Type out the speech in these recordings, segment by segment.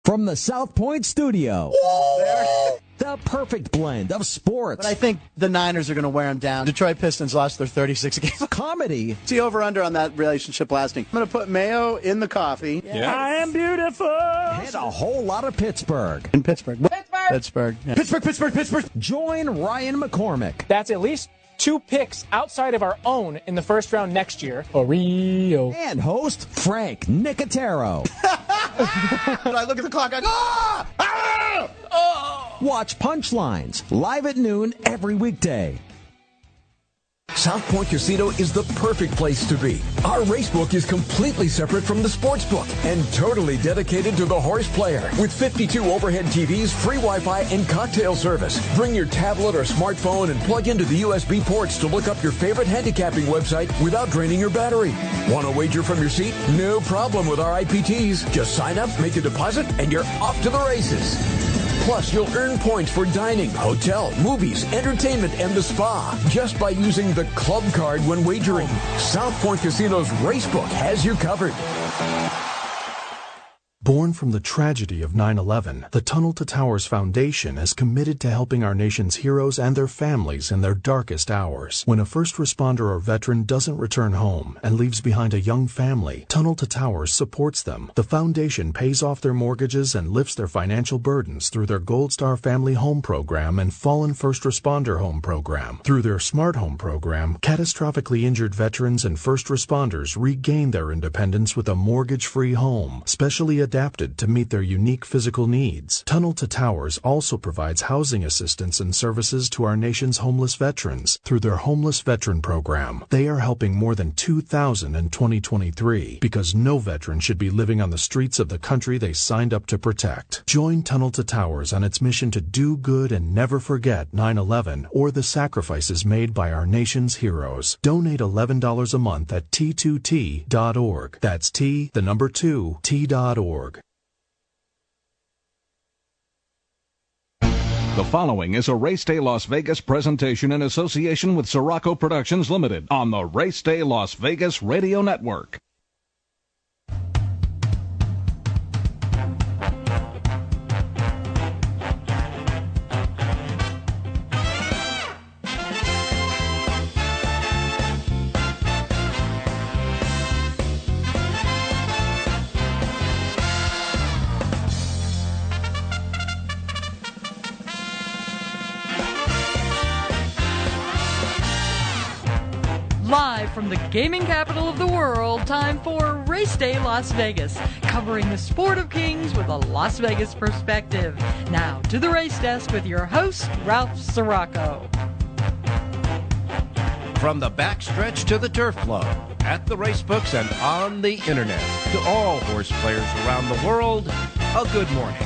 From the South Point studio, the perfect blend of sports. But I think the Niners are going to wear them down. Detroit Pistons lost their 36 games. Comedy. See over-under on that relationship lasting. I'm going to put mayo in the coffee. Yes. I am beautiful. And a whole lot of Pittsburgh. In Pittsburgh. Pittsburgh. Yeah. Pittsburgh. Join Ryan McCormick. That's at least 2 picks outside of our own in the first round next year. Rio. And host Frank Nicotero. When I look at the clock, I go, Watch Punchlines live at noon every weekday. South Point Casino is the perfect place to be. Our racebook is completely separate from the sportsbook and totally dedicated to the horse player. With 52 overhead TVs, free Wi-Fi, and cocktail service. Bring your tablet or smartphone and plug into the USB ports to look up your favorite handicapping website without draining your battery. Want to wager from your seat? No problem with our IPTs. Just sign up, make a deposit, and you're off to the races. Plus, you'll earn points for dining, hotel, movies, entertainment, and the spa just by using the club card when wagering. South Point Casino's Racebook has you covered. Born from the tragedy of 9/11, the Tunnel to Towers Foundation is committed to helping our nation's heroes and their families in their darkest hours. When a first responder or veteran doesn't return home and leaves behind a young family, Tunnel to Towers supports them. The foundation pays off their mortgages and lifts their financial burdens through their Gold Star Family Home Program and Fallen First Responder Home Program. Through their Smart Home Program, catastrophically injured veterans and first responders regain their independence with a mortgage-free home, specially adapted to meet their unique physical needs. Tunnel to Towers also provides housing assistance and services to our nation's homeless veterans through their Homeless Veteran Program. They are helping more than 2,000 in 2023 because no veteran should be living on the streets of the country they signed up to protect. Join Tunnel to Towers on its mission to do good and never forget 9/11 or the sacrifices made by our nation's heroes. Donate $11 a month at T2T.org. That's T2T.org. The following is a Race Day Las Vegas presentation in association with Sirocco Productions Limited on the Race Day Las Vegas Radio Network. Live from the gaming capital of the world, time for Race Day Las Vegas, covering the sport of kings with a Las Vegas perspective. Now to the race desk with your host, Ralph Sirocco. From the backstretch to the turf flow, at the racebooks and on the internet, to all horse players around the world, a good morning.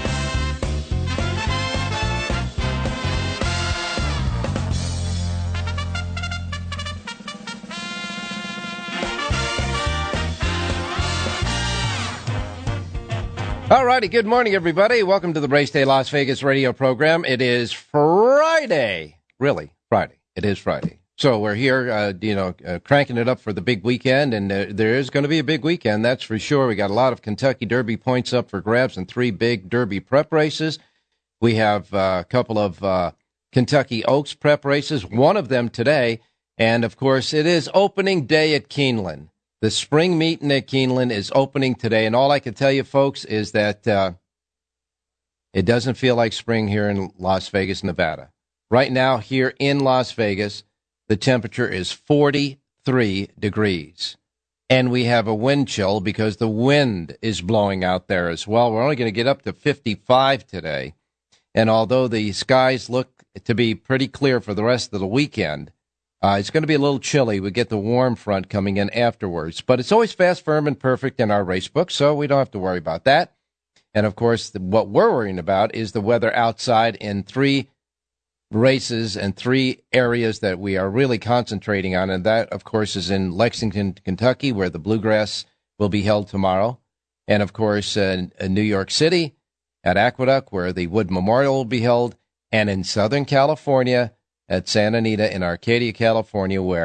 All righty, good morning, everybody. Welcome to the Race Day Las Vegas radio program. It is Friday. Really, Friday. It is Friday. So we're here, cranking it up for the big weekend, and there is going to be a big weekend, that's for sure. We got a lot of Kentucky Derby points up for grabs and 3 big Derby prep races. We have a couple of Kentucky Oaks prep races, one of them today, and, of course, it is opening day at Keeneland. The spring meeting at Keeneland is opening today, and all I can tell you, folks, is that it doesn't feel like spring here in Las Vegas, Nevada. Right now, here in Las Vegas, the temperature is 43 degrees, and we have a wind chill because the wind is blowing out there as well. We're only going to get up to 55 today, and although the skies look to be pretty clear for the rest of the weekend, it's going to be a little chilly. We get the warm front coming in afterwards. But it's always fast, firm, and perfect in our race book, so we don't have to worry about that. And, of course, what we're worrying about is the weather outside in 3 races and 3 areas that we are really concentrating on. And that, of course, is in Lexington, Kentucky, where the Bluegrass will be held tomorrow. And, of course, in New York City at Aqueduct, where the Wood Memorial will be held. And in Southern California at Santa Anita in Arcadia, California, where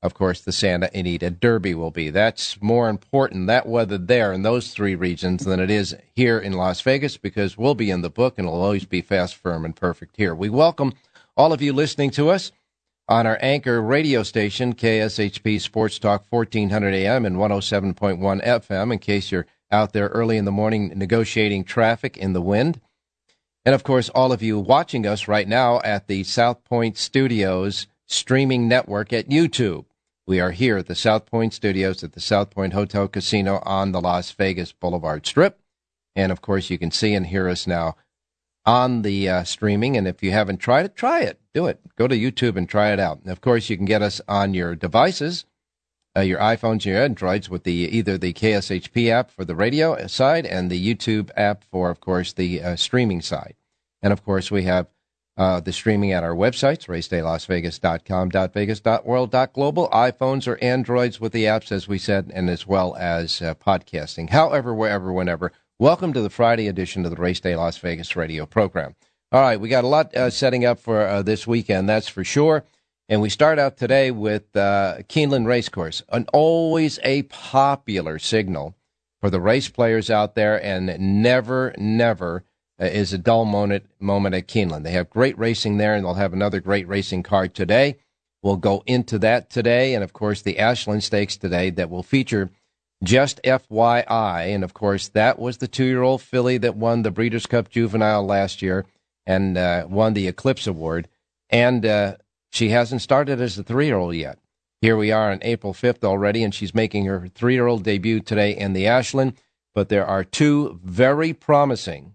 of course, the Santa Anita Derby will be. That's more important, that weather there in those three regions, than it is here in Las Vegas, because we'll be in the book and it'll always be fast, firm, and perfect here. We welcome all of you listening to us on our anchor radio station, KSHP Sports Talk 1400 AM and 107.1 FM, in case you're out there early in the morning negotiating traffic in the wind. And, of course, all of you watching us right now at the South Point Studios streaming network at YouTube. We are here at the South Point Studios at the South Point Hotel Casino on the Las Vegas Boulevard Strip. And, of course, you can see and hear us now on the streaming. And if you haven't tried it, try it. Do it. Go to YouTube and try it out. And, of course, you can get us on your devices, your iPhones, your Androids, with either the KSHP app for the radio side and the YouTube app for, of course, the streaming side. And, of course, we have the streaming at our websites, racedaylasvegas.com, .vegas.world, .global, iPhones or Androids with the apps, as we said, and as well as podcasting. However, wherever, whenever, welcome to the Friday edition of the Race Day Las Vegas radio program. All right, we got a lot setting up for this weekend, that's for sure. And we start out today with Keeneland Racecourse, always a popular signal for the race players out there, and never is a dull moment at Keeneland. They have great racing there, and they'll have another great racing card today. We'll go into that today, and, of course, the Ashland Stakes today that will feature Just FYI. And, of course, that was the 2-year-old filly that won the Breeders' Cup Juvenile last year and won the Eclipse Award. And she hasn't started as a 3-year-old yet. Here we are on April 5th already, and she's making her 3-year-old debut today in the Ashland. But there are two very promising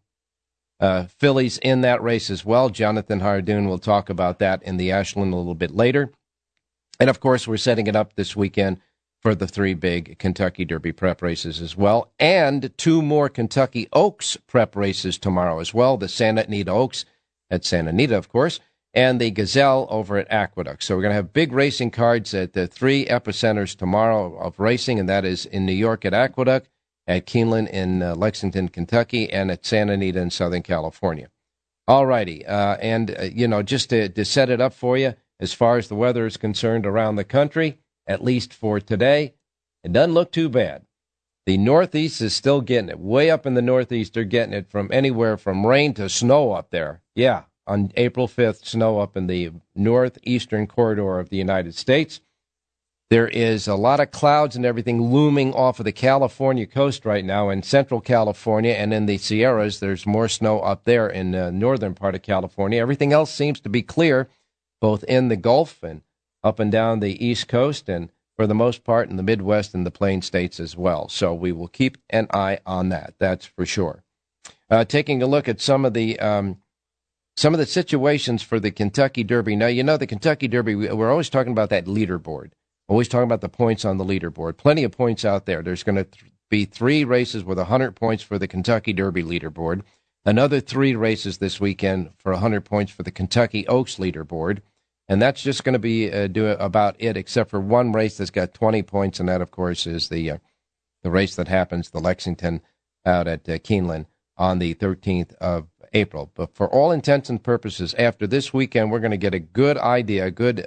fillies in that race as well. Jonathan Hardoon will talk about that in the Ashland a little bit later. And, of course, we're setting it up this weekend for the 3 big Kentucky Derby prep races as well, and 2 more Kentucky Oaks prep races tomorrow as well, the Santa Anita Oaks at Santa Anita, of course, and the Gazelle over at Aqueduct. So we're going to have big racing cards at the 3 epicenters tomorrow of racing, and that is in New York at Aqueduct, at Keeneland in Lexington, Kentucky, and at Santa Anita in Southern California. All righty, just to set it up for you, as far as the weather is concerned around the country, at least for today, it doesn't look too bad. The Northeast is still getting it. Way up in the Northeast, they're getting it from anywhere from rain to snow up there. Yeah, on April 5th, snow up in the northeastern corridor of the United States. There is a lot of clouds and everything looming off of the California coast right now. In central California and in the Sierras, there's more snow up there in the northern part of California. Everything else seems to be clear, both in the Gulf and up and down the East Coast, and for the most part in the Midwest and the Plain States as well. So we will keep an eye on that, that's for sure. Taking a look at some of the situations for the Kentucky Derby. Now, you know, the Kentucky Derby, we're always talking about that leaderboard. Always talking about the points on the leaderboard. Plenty of points out there. There's going to be 3 races with 100 points for the Kentucky Derby leaderboard. Another 3 races this weekend for 100 points for the Kentucky Oaks leaderboard. And that's just going to be about it, except for one race that's got 20 points, and that, of course, is the race that happens, the Lexington out at Keeneland on the 13th of April. But for all intents and purposes, after this weekend, we're going to get a good idea, a good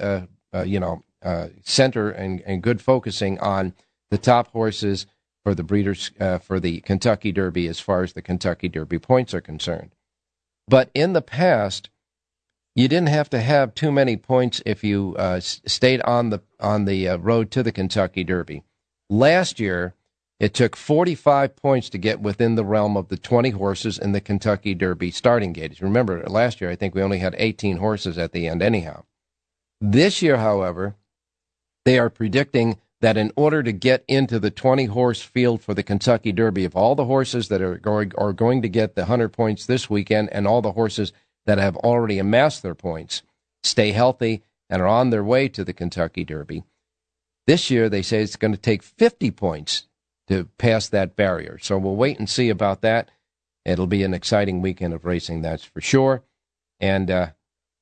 center and good focusing on the top horses for the breeders for the Kentucky Derby as far as the Kentucky Derby points are concerned. But in the past, you didn't have to have too many points if you stayed on the road to the Kentucky Derby. Last year, it took 45 points to get within the realm of the 20 horses in the Kentucky Derby starting gate. Remember, last year I think we only had 18 horses at the end anyhow. This year, however, they are predicting that in order to get into the 20-horse field for the Kentucky Derby, of all the horses that are going to get the 100 points this weekend and all the horses that have already amassed their points, stay healthy, and are on their way to the Kentucky Derby, this year they say it's going to take 50 points to pass that barrier. So we'll wait and see about that. It'll be an exciting weekend of racing, that's for sure. And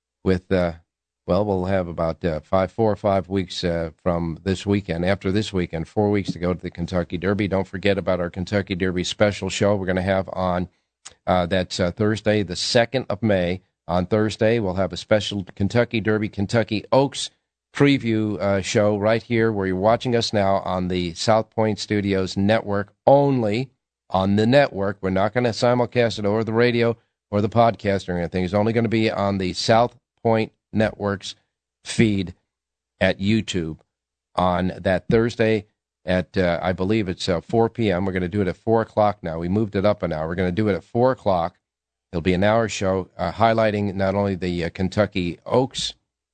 we'll have about 4 or 5 weeks from this weekend. After this weekend, 4 weeks to go to the Kentucky Derby. Don't forget about our Kentucky Derby special show we're going to have on that's Thursday, the 2nd of May. On Thursday, we'll have a special Kentucky Derby, Kentucky Oaks preview show right here where you're watching us now on the South Point Studios network, only on the network. We're not going to simulcast it over the radio or the podcast or anything. It's only going to be on the South Point Network's feed at YouTube on that Thursday at, I believe it's 4 p.m. We're going to do it at 4 o'clock now. We moved it up an hour. We're going to do it at 4 o'clock. It'll be an hour show highlighting not only the Kentucky Oaks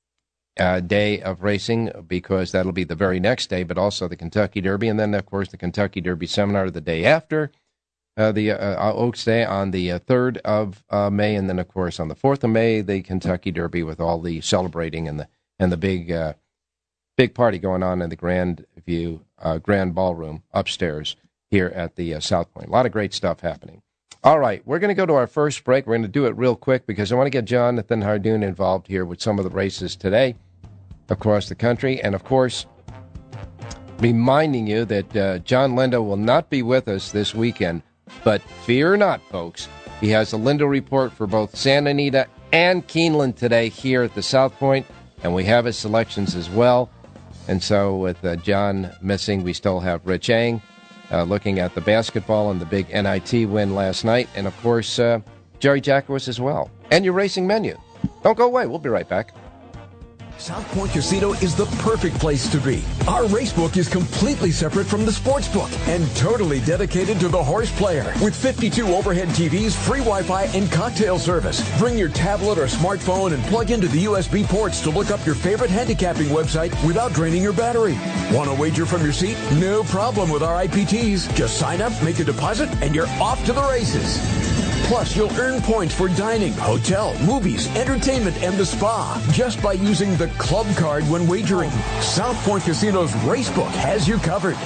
day of racing, because that'll be the very next day, but also the Kentucky Derby, and then, of course, the Kentucky Derby seminar the day after the Oaks Day on the 3rd of May, and then, of course, on the 4th of May, the Kentucky Derby with all the celebrating and the big party going on in the Grand View Grand Ballroom upstairs here at the South Point. A lot of great stuff happening. All right, we're going to go to our first break. We're going to do it real quick because I want to get Jonathan Hardoon involved here with some of the races today across the country. And, of course, reminding you that John Lindo will not be with us this weekend. But fear not, folks. He has a Lindo report for both Santa Anita and Keeneland today here at the South Point. And we have his selections as well. And so with John missing, we still have Rich Eng. Looking at the basketball and the big NIT win last night. And, of course, Jerry Jackowitz as well. And your racing menu. Don't go away. We'll be right back. South Point Casino is the perfect place to be. Our racebook is completely separate from the sportsbook and totally dedicated to the horse player. With 52 overhead TVs, free Wi-Fi, and cocktail service. Bring your tablet or smartphone and plug into the USB ports to look up your favorite handicapping website without draining your battery. Want to wager from your seat? No problem with our IPTs. Just sign up, make a deposit, and you're off to the races. Plus, you'll earn points for dining, hotel, movies, entertainment, and the spa just by using the club card when wagering. South Point Casino's Racebook has you covered.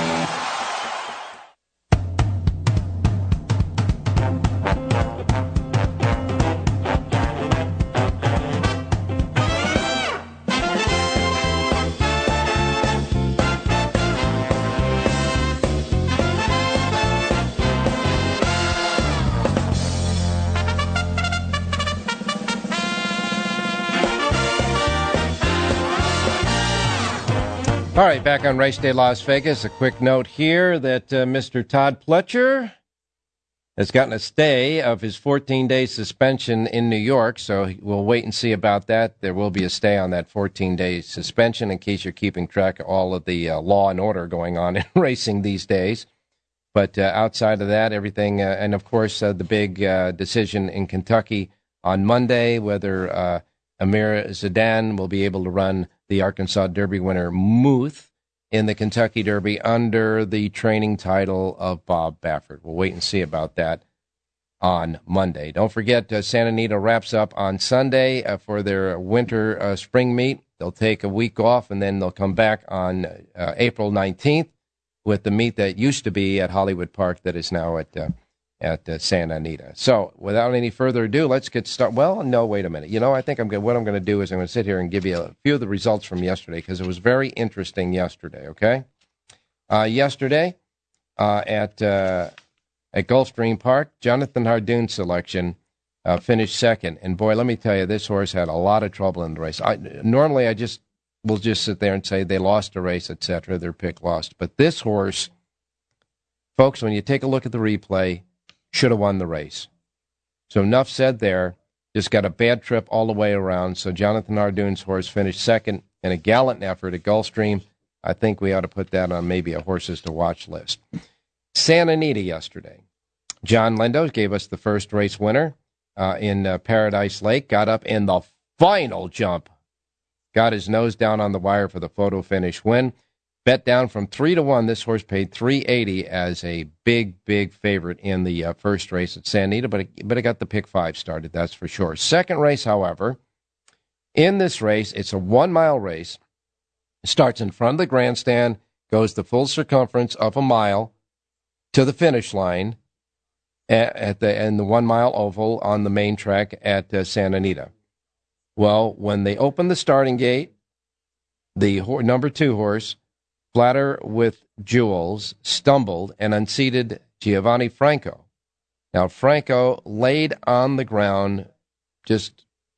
All right, back on Race Day Las Vegas. A quick note here that Mr. Todd Pletcher has gotten a stay of his 14-day suspension in New York, so we'll wait and see about that. There will be a stay on that 14-day suspension in case you're keeping track of all of the law and order going on in racing these days. But outside of that, everything, and of course the big decision in Kentucky on Monday, whether Amir Zidane will be able to run the Arkansas Derby winner Muth in the Kentucky Derby under the training title of Bob Baffert. We'll wait and see about that on Monday. Don't forget, Santa Anita wraps up on Sunday for their winter spring meet. They'll take a week off, and then they'll come back on April 19th with the meet that used to be at Hollywood Park that is now at Santa Anita. So, without any further ado, let's get started. Well, no, wait a minute. You know, I think what I'm going to do is I'm going to sit here and give you a few of the results from yesterday because it was very interesting yesterday, okay? Yesterday at Gulfstream Park, Jonathan Hardoon's selection finished second. And, boy, let me tell you, this horse had a lot of trouble in the race. Normally, we'll just sit there and say they lost a race, etc., their pick lost. But this horse, folks, when you take a look at the replay, should have won the race. So enough said there. Just got a bad trip all the way around. So Jonathan Hardoon's horse finished second in a gallant effort at Gulfstream. I think we ought to put that on maybe a horses to watch list. Santa Anita yesterday. John Lindo gave us the first race winner in Paradise Lake. Got up in the final jump. Got his nose down on the wire for the photo finish win. Bet down from 3-1. This horse paid $380 as a big favorite in the first race at Santa Anita, but it got the pick 5 started, that's for sure. Second race, however, in this race, it's a 1-mile race. It starts in front of the grandstand, goes the full circumference of a mile to the finish line in the 1-mile oval on the main track at Santa Anita. Well, when they opened the starting gate, the number 2 horse, Flatter with Jewels, stumbled and unseated Giovanni Franco. Now, Franco laid on the ground, just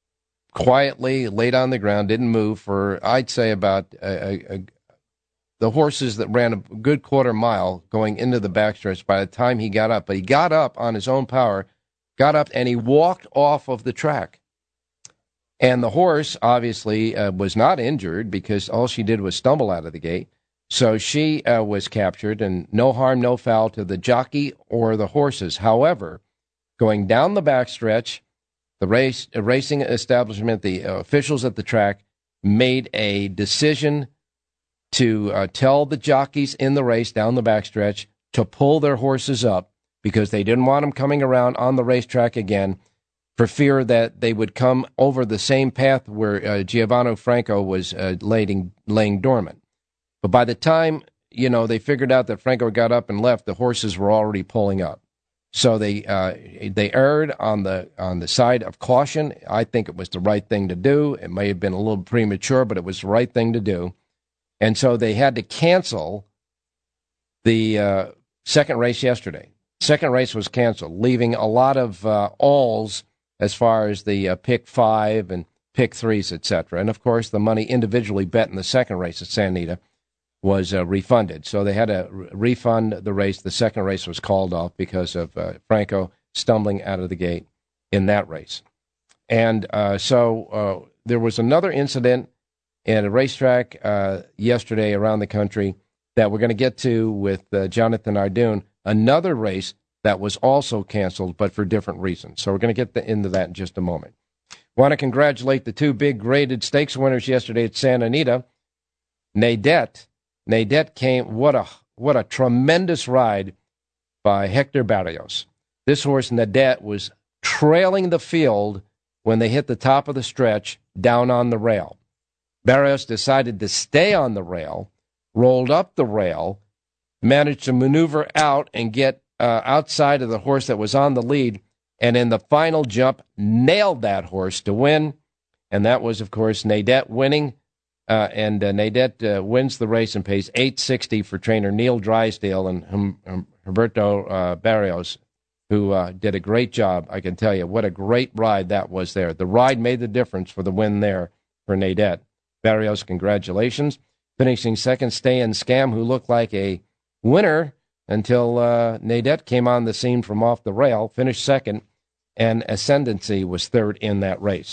quietly laid on the ground, didn't move for, I'd say, about the horses that ran a good quarter mile going into the backstretch by the time he got up. But he got up on his own power, got up, and he walked off of the track. And the horse, obviously, was not injured because all she did was stumble out of the gate. So she was captured, and no harm, no foul to the jockey or the horses. However, going down the backstretch, the racing establishment, the officials at the track, made a decision to tell the jockeys in the race down the backstretch to pull their horses up because they didn't want them coming around on the racetrack again for fear that they would come over the same path where Giovanni Franco was laying dormant. But by the time, they figured out that Franco got up and left, the horses were already pulling up. So they erred on the side of caution. I think it was the right thing to do. It may have been a little premature, but it was the right thing to do. And so they had to cancel the second race yesterday. Second race was canceled, leaving a lot of alls as far as the pick 5 and pick 3s, etc. And, of course, the money individually bet in the second race at Santa Anita was refunded. So they had to refund the race. The second race was called off because of Franco stumbling out of the gate in that race. And so there was another incident at a racetrack yesterday around the country that we're going to get to with Jonathan Ardoon, another race that was also canceled, but for different reasons. So we're going to get into that in just a moment. Want to congratulate the two big graded stakes winners yesterday at Santa Anita. Nadette came, what a tremendous ride by Hector Barrios. This horse, Nadette, was trailing the field when they hit the top of the stretch down on the rail. Barrios decided to stay on the rail, rolled up the rail, managed to maneuver out and get outside of the horse that was on the lead, and in the final jump, nailed that horse to win. And that was, of course, Nadette winning. And Nadette wins the race and pays $860 for trainer Neil Drysdale and Humberto Barrios, who did a great job, I can tell you. What a great ride that was there. The ride made the difference for the win there for Nadette. Barrios, congratulations. Finishing second, Stay and Scam, who looked like a winner until Nadette came on the scene from off the rail, finished second, and Ascendancy was third in that race.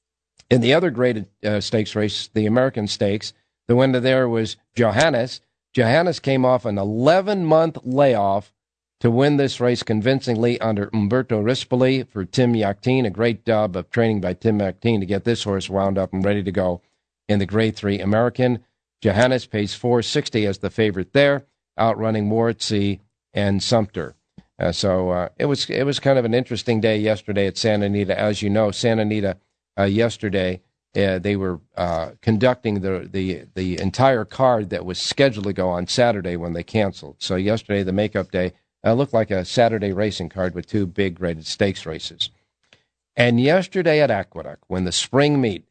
In the other graded stakes race, the American Stakes, the winner there was Johannes. Johannes came off an 11-month layoff to win this race convincingly under Umberto Rispoli for Tim Yakteen. A great job of training by Tim Yakteen to get this horse wound up and ready to go in the Grade 3 American. Johannes pays $460 as the favorite there, outrunning Moritz and Sumter. So it was kind of an interesting day yesterday at Santa Anita. As you know, Santa Anita yesterday, they were conducting the entire card that was scheduled to go on Saturday when they canceled. So yesterday, the makeup day, looked like a Saturday racing card with two big graded stakes races. And yesterday at Aqueduct, when the spring meet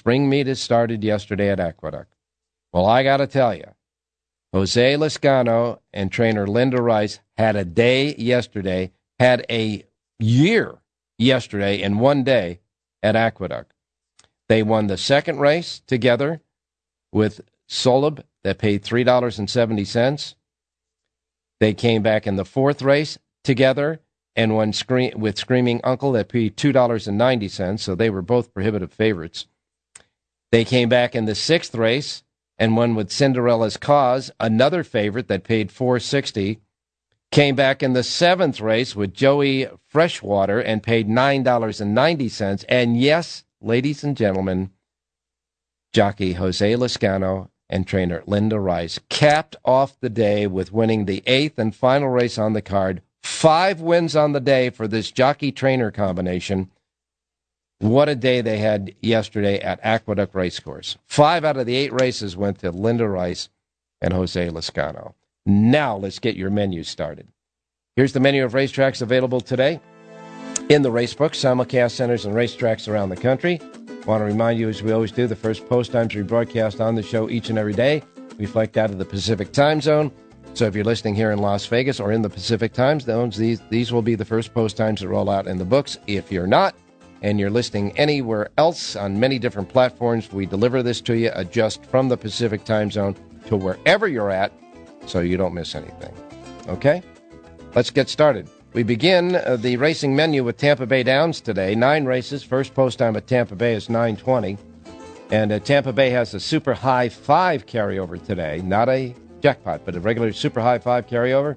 has started yesterday at Aqueduct. Well, I got to tell you, Jose Lezcano and trainer Linda Rice had a day yesterday, had a year yesterday in one day at Aqueduct. They won the second race together with Solib that paid $3.70. They came back in the fourth race together and won with Screaming Uncle that paid $2.90, so they were both prohibitive favorites. They came back in the sixth race and won with Cinderella's Cause, another favorite that paid $4.60. Came back in the seventh race with Joey Freshwater and paid $9.90. And yes, ladies and gentlemen, jockey Jose Lezcano and trainer Linda Rice capped off the day with winning the eighth and final race on the card. 5 wins on the day for this jockey-trainer combination. What a day they had yesterday at Aqueduct Racecourse. 5 out of the 8 races went to Linda Rice and Jose Lezcano. Now let's get your menu started. Here's the menu of racetracks available today in the Racebook, simulcast centers and racetracks around the country. Want to remind you, as we always do, the first post times we broadcast on the show each and every day reflect out of the Pacific time zone. So if you're listening here in Las Vegas or in the Pacific time zones, these will be the first post times that roll out in the books. If you're not, and you're listening anywhere else on many different platforms, we deliver this to you, adjust from the Pacific time zone to wherever you're at so you don't miss anything. Okay? Let's get started. We begin the racing menu with Tampa Bay Downs today. 9 races. First post time at Tampa Bay is 9:20. And Tampa Bay has a Super High 5 carryover today. Not a jackpot, but a regular Super High 5 carryover.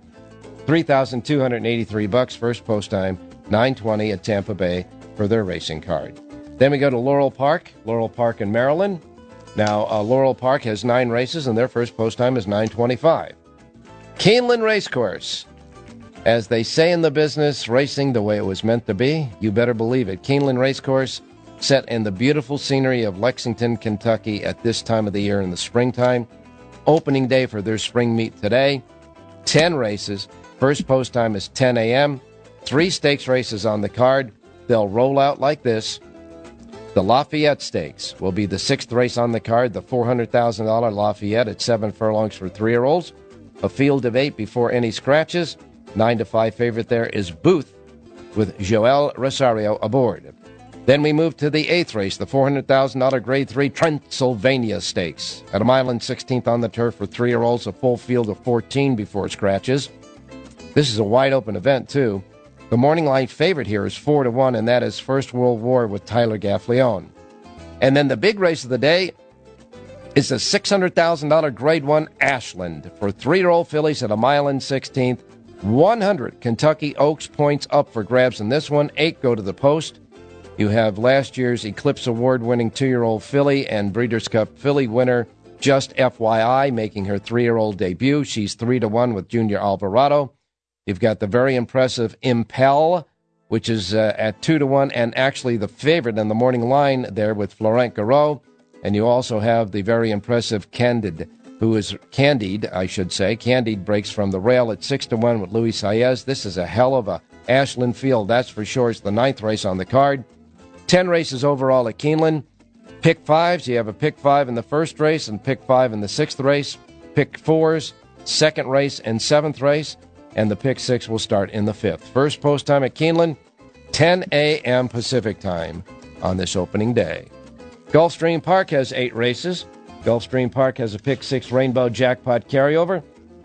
$3,283. First post time, 9:20 at Tampa Bay for their racing card. Then we go to Laurel Park in Maryland. Now, Laurel Park has 9 races, and their first post time is 9:25. Keeneland Racecourse. As they say in the business, racing the way it was meant to be. You better believe it. Keeneland Racecourse, set in the beautiful scenery of Lexington, Kentucky at this time of the year in the springtime. Opening day for their spring meet today. 10 races. First post time is 10 a.m. 3 stakes races on the card. They'll roll out like this. The Lafayette Stakes will be the 6th race on the card, the $400,000 Lafayette at 7 furlongs for 3-year-olds. A field of 8 before any scratches. 9-5 favorite there is Booth with Joel Rosario aboard. Then we move to the 8th race, the $400,000 Grade 3 Transylvania Stakes. At a mile and 16th on the turf for 3-year-olds, a full field of 14 before scratches. This is a wide-open event, too. The morning line favorite here is 4-1, and that is First World War with Tyler Gaffleone. And then the big race of the day is the $600,000 Grade 1 Ashland for 3-year-old fillies at a mile and 16th. 100 Kentucky Oaks points up for grabs in this one. 8 go to the post. You have last year's Eclipse Award-winning 2-year-old filly and Breeders' Cup filly winner, Just FYI, making her 3-year-old debut. She's 3-1 with Junior Alvarado. You've got the very impressive Impel, which is at 2-1, and actually the favorite in the morning line there with Florent Garreau. And you also have the very impressive Candid, who is Candide, I should say. Candide breaks from the rail at 6-1 with Luis Saez. This is a hell of a Ashland field, that's for sure. It's the 9th race on the card. 10 races overall at Keeneland. Pick 5s, you have a pick 5 in the first race and pick 5 in the 6th race. Pick 4s, 2nd race and 7th race. And the pick 6 will start in the 5th. First post time at Keeneland, 10 a.m. Pacific time on this opening day. Gulfstream Park has 8 races. Gulfstream Park has a pick 6 Rainbow Jackpot carryover.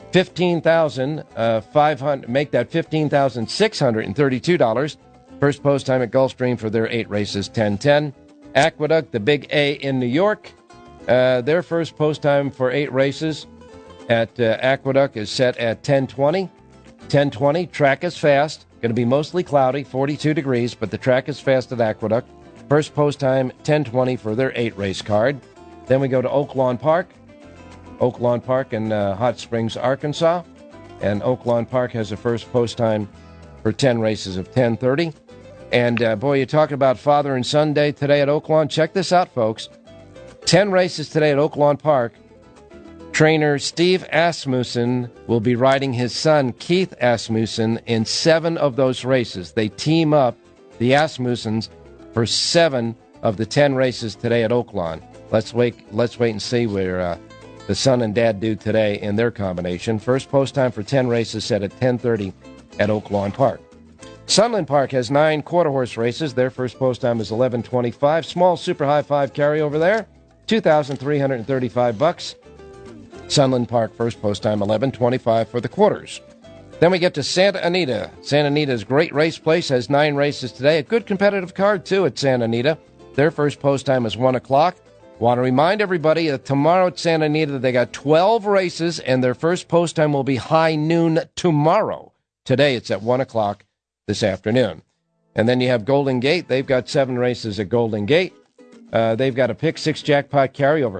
$15,500, make that $15,632. First post time at Gulfstream for their 8 races, 10:10. Aqueduct, the big A in New York. Their first post time for 8 races at Aqueduct is set at 10:20. 10:20, track is fast. Going to be mostly cloudy, 42 degrees, but the track is fast at Aqueduct. First post time, 10:20 for their 8-race card. Then we go to Oaklawn Park. Oaklawn Park in Hot Springs, Arkansas. And Oaklawn Park has a first post time for 10 races of 10:30. And, boy, you talk about Father and Son Day today at Oaklawn. Check this out, folks. 10 races today at Oaklawn Park. Trainer Steve Asmussen will be riding his son, Keith Asmussen, in 7 of those races. They team up, the Asmussens, for 7 of the 10 races today at Oaklawn. Let's wait and see where the son and dad do today in their combination. First post time for 10 races set at 10:30 at Oaklawn Park. Sunland Park has 9 quarter-horse races. Their first post time is 11:25. Small Super High 5 carryover there, $2,335. Sunland Park first post time 11:25 for the quarters. Then we get to Santa Anita. Santa Anita's great race place has 9 races today. A good competitive card, too, at Santa Anita. Their first post time is 1 o'clock. Want to remind everybody that tomorrow at Santa Anita, they got 12 races, and their first post time will be high noon tomorrow. Today, it's at 1 o'clock this afternoon. And then you have Golden Gate. They've got 7 races at Golden Gate. They've got a pick 6 jackpot carryover,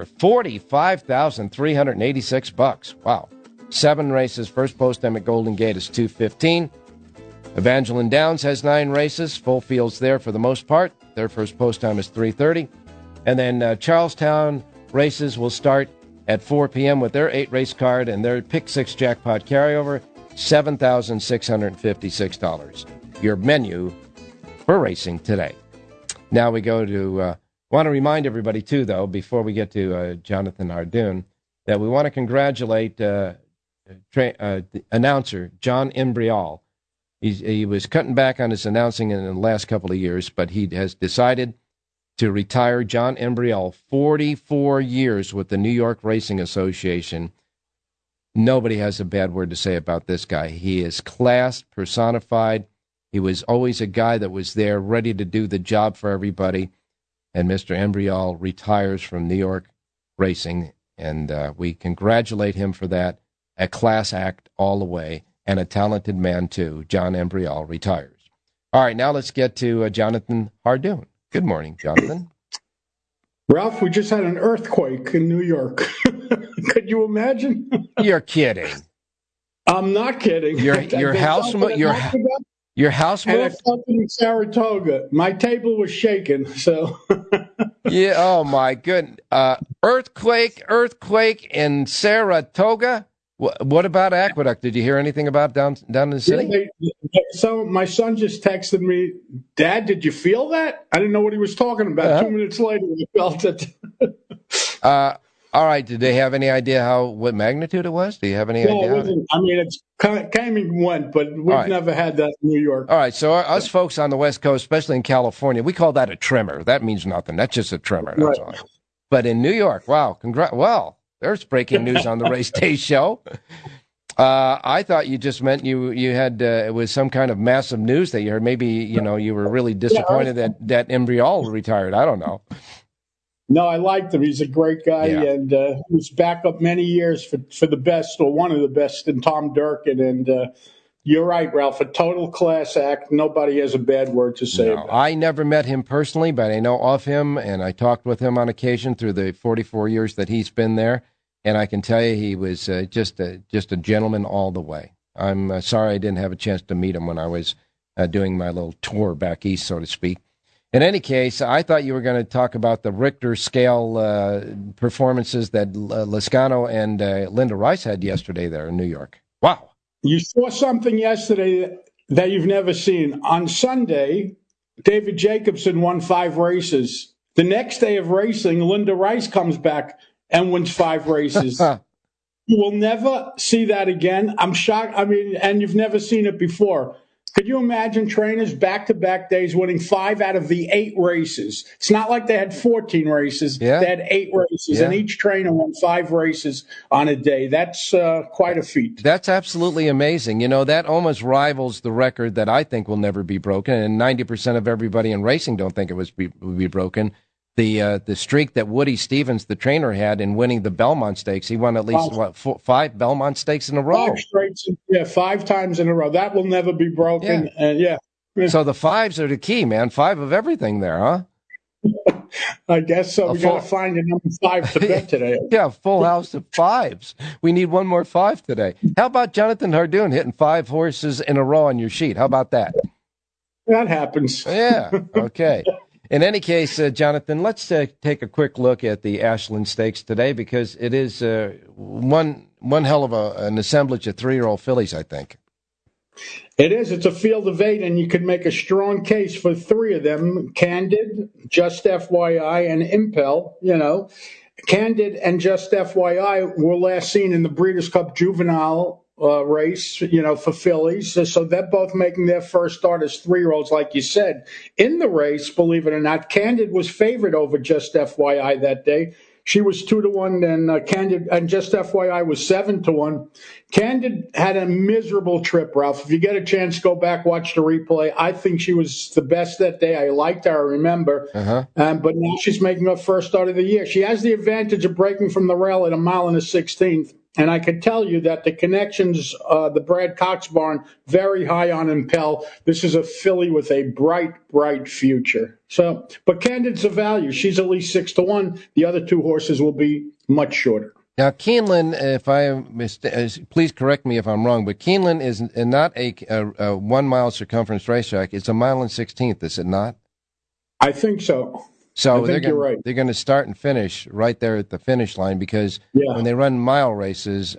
$45,386. Wow. 7 races. First post time at Golden Gate is 2:15. Evangeline Downs has 9 races. Full fields there for the most part. Their first post time is 3:30. And then Charlestown races will start at 4 p.m. with their 8-race card and their pick 6 jackpot carryover, $7,656. Your menu for racing today. Now we go to... want to remind everybody, too, though, before we get to Jonathan Hardoon, that we want to congratulate announcer John Imbrial He was cutting back on his announcing in the last couple of years, but he has decided to retire. John Embriel, 44 years with the New York Racing Association. Nobody has a bad word to say about this guy. He is class personified. He was always a guy that was there ready to do the job for everybody. And Mr. Embriel retires from New York Racing, and we congratulate him for that. A class act all the way, and a talented man, too. John Embriel retires. All right, now let's get to Jonathan Hardoon. Good morning, Jonathan. Ralph, we just had an earthquake in New York. Could you imagine? You're kidding. I'm not kidding. Your house moved? Your house moved? And I felt it in Saratoga. My table was shaking, so... Yeah, oh, my goodness. Earthquake in Saratoga? What about Aqueduct? Did you hear anything about down in the city? So my son just texted me, Dad, did you feel that? I didn't know what he was talking about. 2 minutes later, I felt it. All right. Did they have any idea what magnitude it was? Do you have any idea? I mean, it's came and went, but we've never had that in New York. All right. So us folks on the West Coast, especially in California, we call that a tremor. That means nothing. That's just a tremor. That's all. But in New York, wow. Well, there's breaking news on the Race Day show. I thought you just meant you had it was some kind of massive news that you heard. Maybe you were really disappointed that Embriel retired. I don't know. No, I liked him. He's a great guy, and he was back up many years for the best, or one of the best, in Tom Durkin. And you're right, Ralph. A total class act. Nobody has a bad word to say about it. I never met him personally, but I know of him, and I talked with him on occasion through the 44 years that he's been there. And I can tell you he was just a gentleman all the way. I'm sorry I didn't have a chance to meet him when I was doing my little tour back east, so to speak. In any case, I thought you were going to talk about the Richter scale performances that Lezcano and Linda Rice had yesterday there in New York. Wow. You saw something yesterday that you've never seen. On Sunday, David Jacobson won 5 races. The next day of racing, Linda Rice comes back and wins 5 races. You will never see that again. I'm shocked. I mean, and you've never seen it before. Could you imagine trainers back-to-back days winning 5 out of the 8 races? It's not like they had 14 races. Yeah. They had 8 races, and each trainer won 5 races on a day. That's quite a feat. That's absolutely amazing. That almost rivals the record that I think will never be broken, and 90% of everybody in racing don't think it would be broken. The streak that Woody Stevens, the trainer, had in winning the Belmont Stakes. He won at least 5 Belmont Stakes in a row. 5 straight, 5 times in a row. That will never be broken. Yeah. So the 5s are the key, man. 5 of everything there, huh? I guess so. We got to find a number 5 to bet today. Yeah, full house of 5s. We need one more 5 today. How about Jonathan Hardoon hitting 5 horses in a row on your sheet? How about that? That happens. Yeah. Okay. In any case, Jonathan, let's take a quick look at the Ashland Stakes today, because it is one hell of an assemblage of 3-year-old fillies, I think. It is. It's a field of 8, and you can make a strong case for 3 of them: Candid, Just FYI, and Impel. Candid and Just FYI were last seen in the Breeders' Cup Juvenile race, for fillies. So they're both making their first start as 3-year-olds, like you said. In the race, believe it or not, Candid was favored over Just FYI that day. She was 2-1, and Candid and Just FYI was 7-1. Candid had a miserable trip, Ralph. If you get a chance, go back, watch the replay. I think she was the best that day. I liked her, I remember. But now she's making her first start of the year. She has the advantage of breaking from the rail at 1 1/16. And I can tell you that the connections, the Brad Cox barn, very high on Impel. This is a filly with a bright, bright future. But Candid's a value. She's at least 6-1. The other 2 horses will be much shorter. Now, Keeneland, please correct me if I'm wrong, but Keeneland is not a 1 mile circumference racetrack. It's 1 1/16, is it not? I think so. So they're going to start and finish right there at the finish line, because when they run mile races,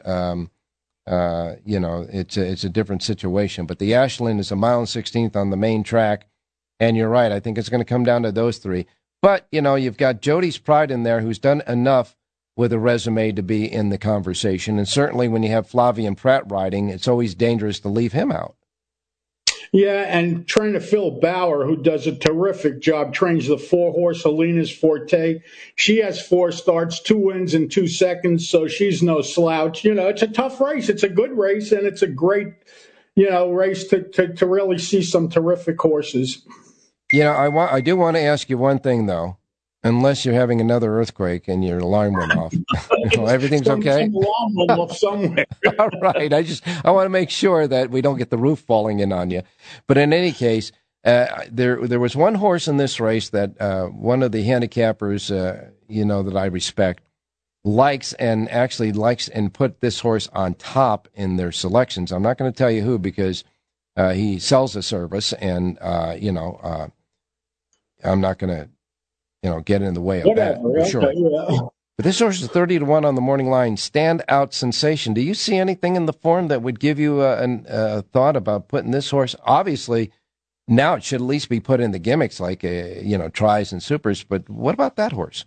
it's a different situation. But the Ashland is 1 1/16 on the main track, and you're right. I think it's going to come down to those 3. But you've got Jody's Pride in there, who's done enough with a resume to be in the conversation, and certainly when you have Flavien Prat riding, it's always dangerous to leave him out. Yeah, and train to Phil Bauer, who does a terrific job, trains the 4-horse Helena's Forte. She has 4 starts, 2 wins in 2 seconds, so she's no slouch. It's a tough race. It's a good race, and it's a great, race to really see some terrific horses. I do want to ask you one thing, though. Unless you're having another earthquake and your alarm went off. Everything's okay? Some alarm went off somewhere. All right. I want to make sure that we don't get the roof falling in on you. But in any case, there was one horse in this race that one of the handicappers, that I respect, likes and put this horse on top in their selections. I'm not going to tell you who because he sells a service, and I'm not going to get in the way of that. For sure. Yeah. But this horse is 30-1 on the morning line. Standout sensation. Do you see anything in the form that would give you a thought about putting this horse? Obviously, now it should at least be put in the gimmicks like tries and supers. But what about that horse?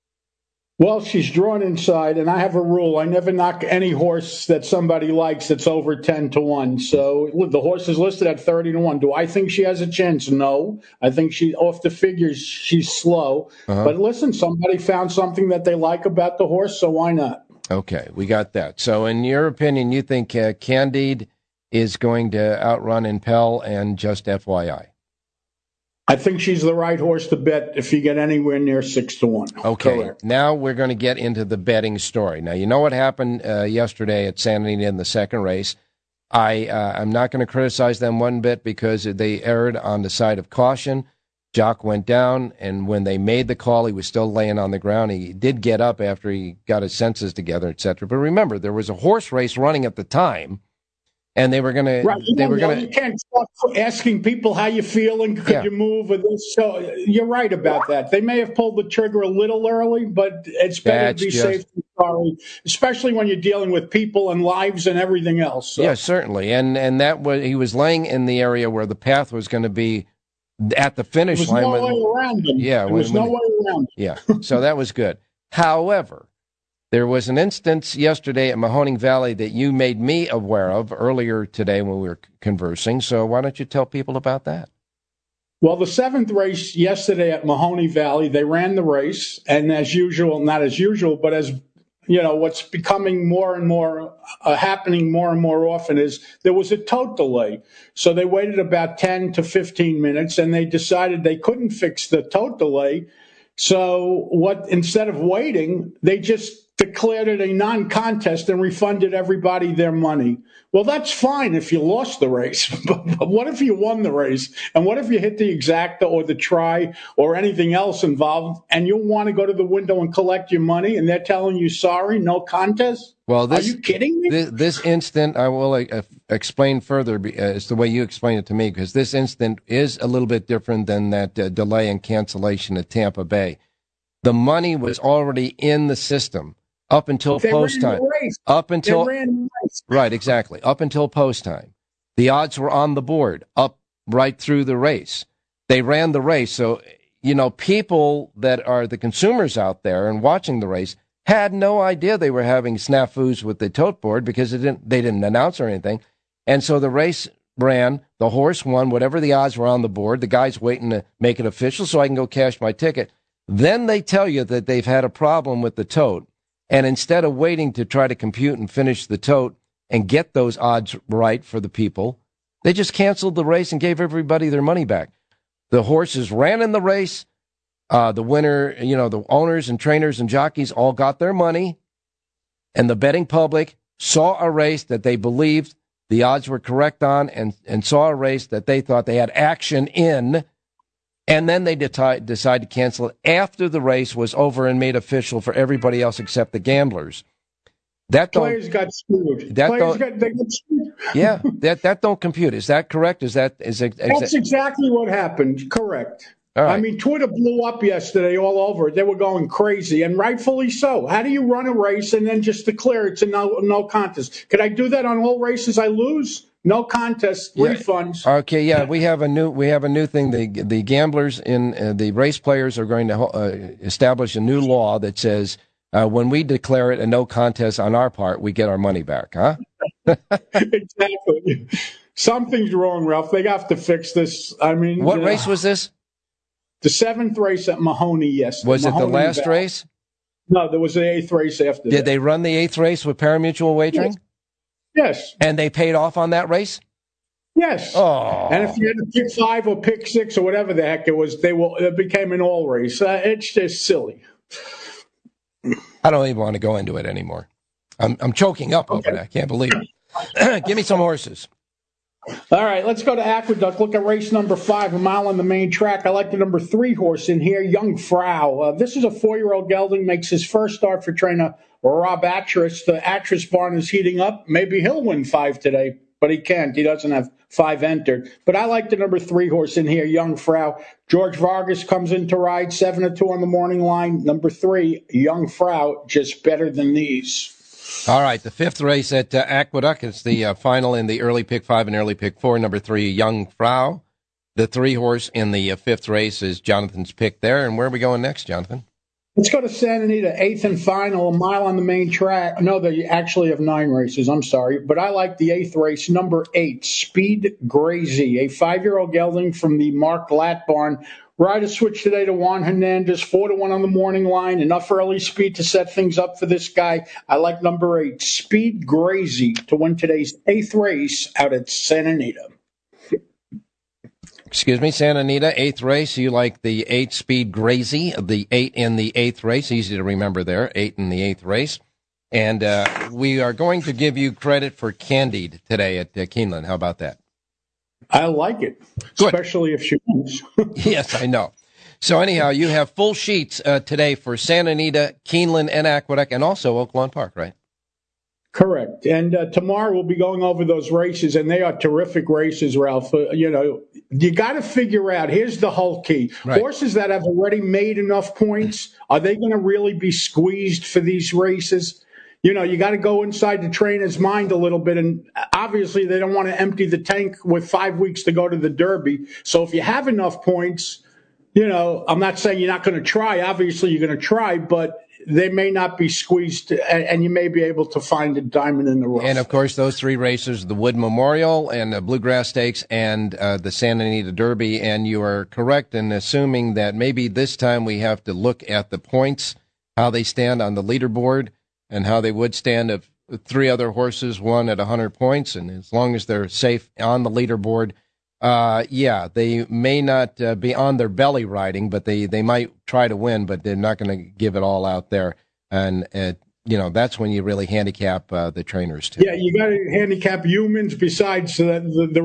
Well, she's drawn inside, and I have a rule. I never knock any horse that somebody likes that's over 10-1. So the horse is listed at 30-1. Do I think she has a chance? No. I think off the figures, she's slow. Uh-huh. But listen, somebody found something that they like about the horse, so why not? Okay, we got that. So in your opinion, you think Candide is going to outrun Impel and Just FYI? I think she's the right horse to bet if you get anywhere near 6-1. Okay, correct. Now we're going to get into the betting story. Now, you know what happened yesterday at Santa Anita in the second race. I'm not going to criticize them one bit because they erred on the side of caution. Jock went down, and when they made the call, he was still laying on the ground. He did get up after he got his senses together, etc. But remember, there was a horse race running at the time. And they were going to. Right. You can't stop asking people how you feel and could you move or this. So you're right about that. They may have pulled the trigger a little early, but it's better to be safe than sorry, especially when you're dealing with people and lives and everything else. So. Yeah, certainly. And that was he was laying in the area where the path was going to be at the finish line. There was no way around him. Yeah, there was no way around him. Yeah, so that was good. However, there was an instance yesterday at Mahoning Valley that you made me aware of earlier today when we were conversing. So why don't you tell people about that? Well, the 7th race yesterday at Mahoning Valley, they ran the race. And as usual, not as usual, but as what's becoming more and more happening more and more often is there was a tote delay. So they waited about 10 to 15 minutes and they decided they couldn't fix the tote delay. So instead of waiting, they just declared it a non-contest and refunded everybody their money. Well, that's fine if you lost the race, but what if you won the race? And what if you hit the exacta or the try or anything else involved and you want to go to the window and collect your money and they're telling you, sorry, no contest? Well, are you kidding me? This instant, I will explain further. It's the way you explained it to me, because this instant is a little bit different than that delay and cancellation at Tampa Bay. The money was already in the system up until post time. Right, exactly. Up until post time. The odds were on the board up right through the race. They ran the race. So, people that are the consumers out there and watching the race had no idea they were having snafus with the tote board because they didn't announce or anything. And so the race ran, the horse won, whatever the odds were on the board. The guy's waiting to make it official so I can go cash my ticket. Then they tell you that they've had a problem with the tote. And instead of waiting to try to compute and finish the tote and get those odds right for the people, they just canceled the race and gave everybody their money back. The horses ran in the race. The winner, the owners and trainers and jockeys all got their money. And the betting public saw a race that they believed the odds were correct on and saw a race that they thought they had action in. And then they decide to cancel it after the race was over and made official for everybody else except the gamblers. Players got screwed. They got screwed. Yeah, that don't compute. Is that correct? That's exactly what happened. Correct. All right. I mean, Twitter blew up yesterday all over. They were going crazy, and rightfully so. How do you run a race and then just declare it's a no contest? Could I do that on all races I lose? No contest, refunds. Okay, yeah, we have a new thing. The gamblers in the race players are going to establish a new law that says when we declare it a no contest on our part, we get our money back. Huh? Exactly. Something's wrong, Ralph. They have to fix this. I mean, what race was this? The 7th race at Mahoney yesterday. Was it the last race? No, there was the 8th race after that. Did they run the 8th race with parimutuel wagering? Yes. And they paid off on that race? Yes. Oh. And if you had to pick 5 or pick 6 or whatever the heck it was, it became an all race. It's just silly. I don't even want to go into it anymore. I'm choking up over that. I can't believe it. Give me some horses. All right, let's go to Aqueduct. Look at race number 5, a mile on the main track. I like the number 3 horse in here, Young Frau. This is a 4-year-old gelding, makes his first start for trainer Rob Actress. The Actress barn is heating up. Maybe he'll win 5 today, but he can't. He doesn't have 5 entered. But I like the number 3 horse in here, Young Frau. George Vargas comes in to ride 7-2 on the morning line. Number 3, Young Frau, just better than these. All right, the 5th race at Aqueduct. It's the final in the early pick 5 and early pick 4. Number 3, Young Frau. The 3 horse in the 5th race is Jonathan's pick there. And where are we going next, Jonathan? Let's go to Santa Anita, 8th and final, a mile on the main track. No, they actually have 9 races. I'm sorry. But I like the 8th race, number 8, Speed Grazy, a 5-year-old gelding from the Mark Latt barn. Rider switch today to Juan Hernandez, 4-1 on the morning line. Enough early speed to set things up for this guy. I like number 8, Speed Grazy, to win today's 8th race out at Santa Anita. Excuse me, Santa Anita, 8th race. You like the 8 Speed Grazy, the 8 in the 8th race. Easy to remember there, 8 in the 8th race. And we are going to give you credit for Candide today at Keeneland. How about that? I like it, Good. Especially if she wins. Yes, I know. So anyhow, you have full sheets today for Santa Anita, Keeneland, and Aqueduct, and also Oaklawn Park, right? Correct. And tomorrow we'll be going over those races, and they are terrific races, Ralph. You got to figure out, here's the whole key. Right. Horses that have already made enough points, are they going to really be squeezed for these races? You got to go inside the trainer's mind a little bit, and obviously they don't want to empty the tank with 5 weeks to go to the Derby. So if you have enough points, I'm not saying you're not going to try. Obviously you're going to try, but they may not be squeezed, and you may be able to find a diamond in the rough. And, of course, those 3 races, the Wood Memorial and the Bluegrass Stakes and the Santa Anita Derby, and you are correct in assuming that maybe this time we have to look at the points, how they stand on the leaderboard, and how they would stand if 3 other horses won at 100 points. And as long as they're safe on the leaderboard, they may not be on their belly riding, but they might try to win, but they're not going to give it all out there. And, that's when you really handicap the trainers, too. Yeah, you got to handicap humans besides the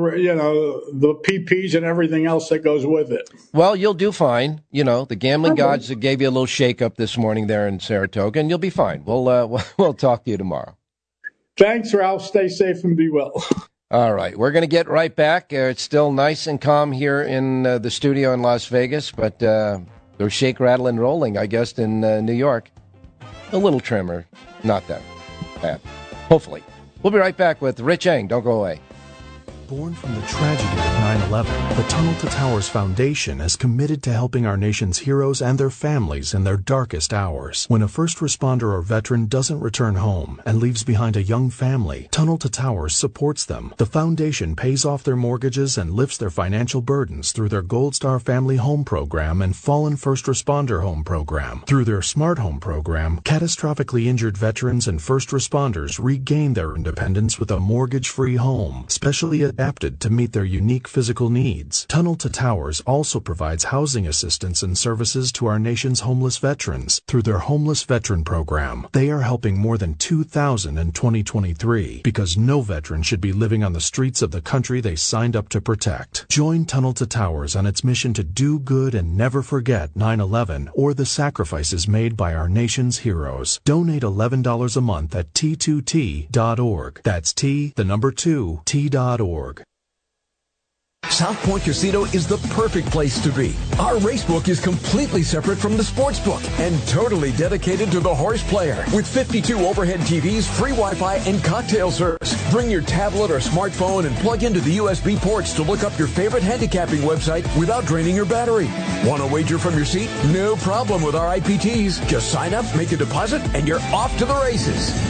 PPs and everything else that goes with it. Well, you'll do fine. The gambling gods gave you a little shake-up this morning there in Saratoga, and you'll be fine. We'll talk to you tomorrow. Thanks, Ralph. Stay safe and be well. All right, we're going to get right back. It's still nice and calm here in the studio in Las Vegas, but there's shake, rattle, and rolling, I guess, in New York. A little tremor, not that bad. Hopefully. We'll be right back with Rich Eng. Don't go away. Born from the tragedy of 9/11, the Tunnel to Towers Foundation is committed to helping our nation's heroes and their families in their darkest hours. When a first responder or veteran doesn't return home and leaves behind a young family, Tunnel to Towers supports them. The foundation pays off their mortgages and lifts their financial burdens through their Gold Star Family Home Program and Fallen First Responder Home Program. Through their Smart Home Program, catastrophically injured veterans and first responders regain their independence with a mortgage-free home, specially adapted to meet their unique physical needs. Tunnel to Towers also provides housing assistance and services to our nation's homeless veterans through their Homeless Veteran Program. They are helping more than 2,000 in 2023 because no veteran should be living on the streets of the country they signed up to protect. Join Tunnel to Towers on its mission to do good and never forget 9/11 or the sacrifices made by our nation's heroes. Donate $11 a month at T2T.org. That's T2T.org. South Point Casino is the perfect place to be. Our racebook is completely separate from the sportsbook and totally dedicated to the horse player. With 52 overhead TVs, free Wi-Fi, and cocktail service. Bring your tablet or smartphone and plug into the USB ports to look up your favorite handicapping website without draining your battery. Want to wager from your seat? No problem with our IPTs. Just sign up, make a deposit, and you're off to the races.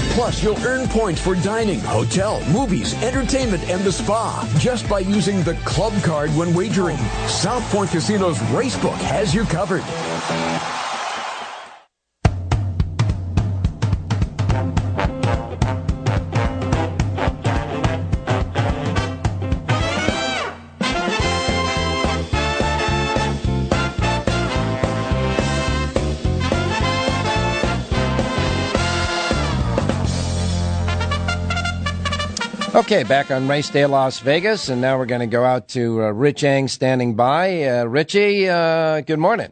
Plus, you'll earn points for dining, hotel, movies, entertainment, and the spa just by using the club card when wagering. South Point Casino's Racebook has you covered. Okay, back on Race Day Las Vegas, and now we're going to go out to Rich Eng standing by. Richie, good morning.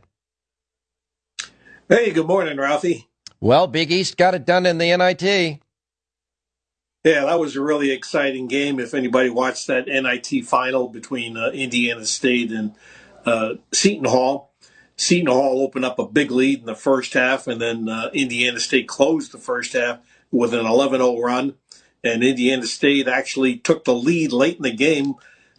Hey, good morning, Ralphie. Well, Big East got it done in the NIT. Yeah, that was a really exciting game. If anybody watched that NIT final between Indiana State and Seton Hall, Seton Hall opened up a big lead in the first half, and then Indiana State closed the first half with an 11-0 run. And Indiana State actually took the lead late in the game,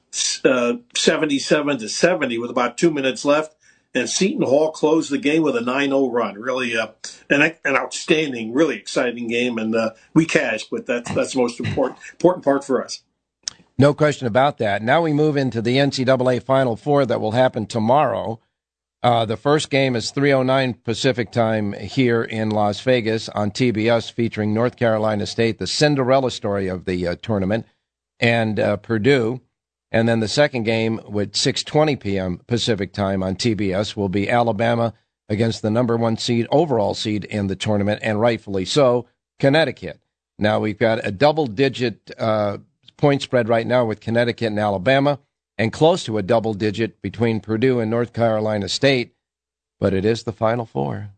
77-70, with about 2 minutes left. And Seton Hall closed the game with a 9-0 run. Really an outstanding, really exciting game. And we cashed, but that's the most important part for us. No question about that. Now we move into the NCAA Final Four that will happen tomorrow. The first game is 3:09 Pacific time here in Las Vegas on TBS, featuring North Carolina State, the Cinderella story of the tournament, and Purdue. And then the second game, with 6:20 p.m. Pacific time on TBS, will be Alabama against the number one overall seed in the tournament, and rightfully so, Connecticut. Now we've got a double-digit point spread right now with Connecticut and Alabama, and close to a double-digit between Purdue and North Carolina State, but it is the Final Four.